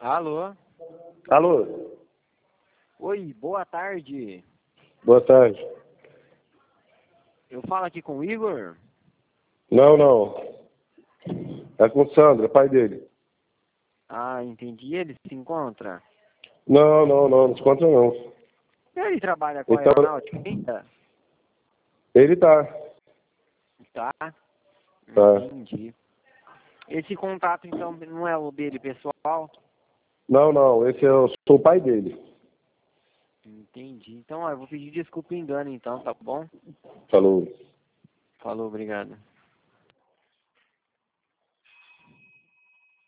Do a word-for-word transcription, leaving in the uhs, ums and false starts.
Alô? Alô? Oi, boa tarde. Boa tarde. Eu falo aqui com o Igor? Não, não. É com o Sandro, pai dele. Ah, entendi. Ele se encontra? Não, não, não, não se conta não. Ele trabalha com a Então, aeronáutica ainda? ele tá. Tá. Tá. Entendi. Esse contato, então, não é o dele pessoal? Não, não, esse eu sou o pai dele. Entendi. Então, ó, eu vou pedir desculpa o engano, então, tá bom? Falou. Falou, obrigado.